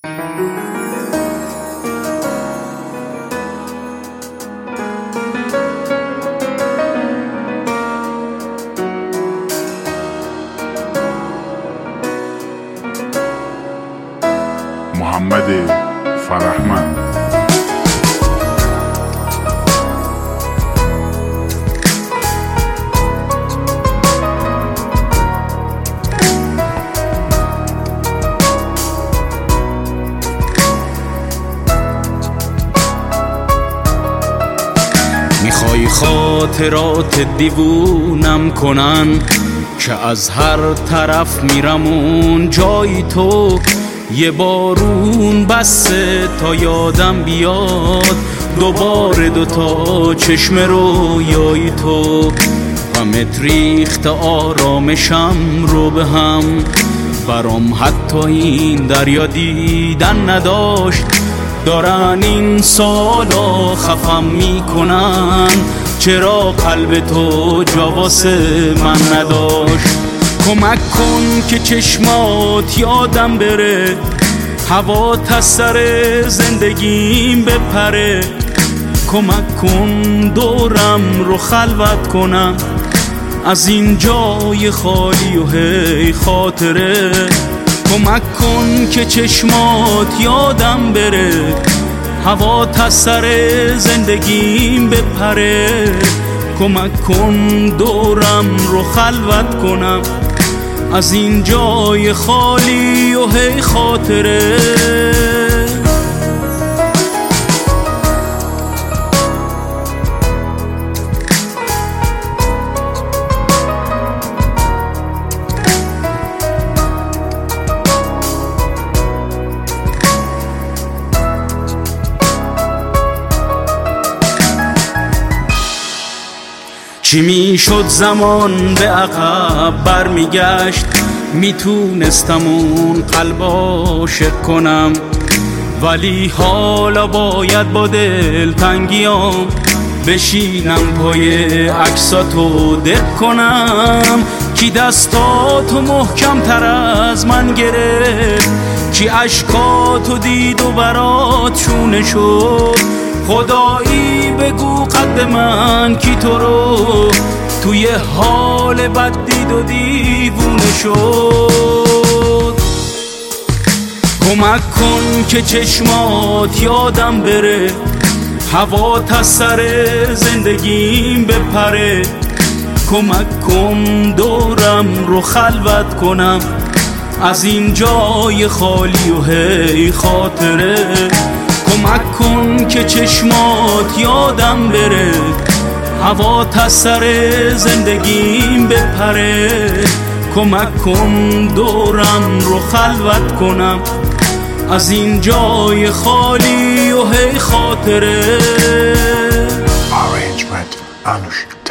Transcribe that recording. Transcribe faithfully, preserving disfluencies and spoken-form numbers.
محمد فرهمند. میخوای خاطرات دیوونم کنن که از هر طرف میرمون جای تو، یه بارون بسه تا یادم بیاد دوباره دوتا چشم رویای تو. غمت ریخت آرامشم رو به هم، برام حتی این دریا دیدن نداشت. دارن این سالا خفم میکنن، چرا قلب تو جا واسه من نداشت. کمک کن که چشمات یادم بره، هوا از سر زندگیم بپره. کمک کن دورم رو خلوت کنم از این جای خالی و هی خاطره. کمک کن که چشمات یادم بره، هوا از سر زندگیم بپره. کمک کن دورم رو خلوت کنم از این جای خالی و هی خاطره. چی میشد زمان به عقب برمیگشت، میتونستم اون قلب عاشق کنم، ولی حالا باید با دلتنگیام بشینم پای عکساتو دق کنم. کی دستاتو محکم تر از من گرفت، کی عشقاتو دید و برات چونه شد. خدایی بگو قد من کی تو رو توی حال بد دید و دیوونه شد. کمک کن که چشمات یادم بره، هوا از سر زندگیم بپره. کمک کن دورم رو خلوت کنم از این جای خالی و هی خاطره. کمک کن که چشمات یادم بره، هوا از سر زندگیم بپره. کمک کن دورم رو خلوت کنم از این جای خالی و هی خاطره. Arrangement Anush.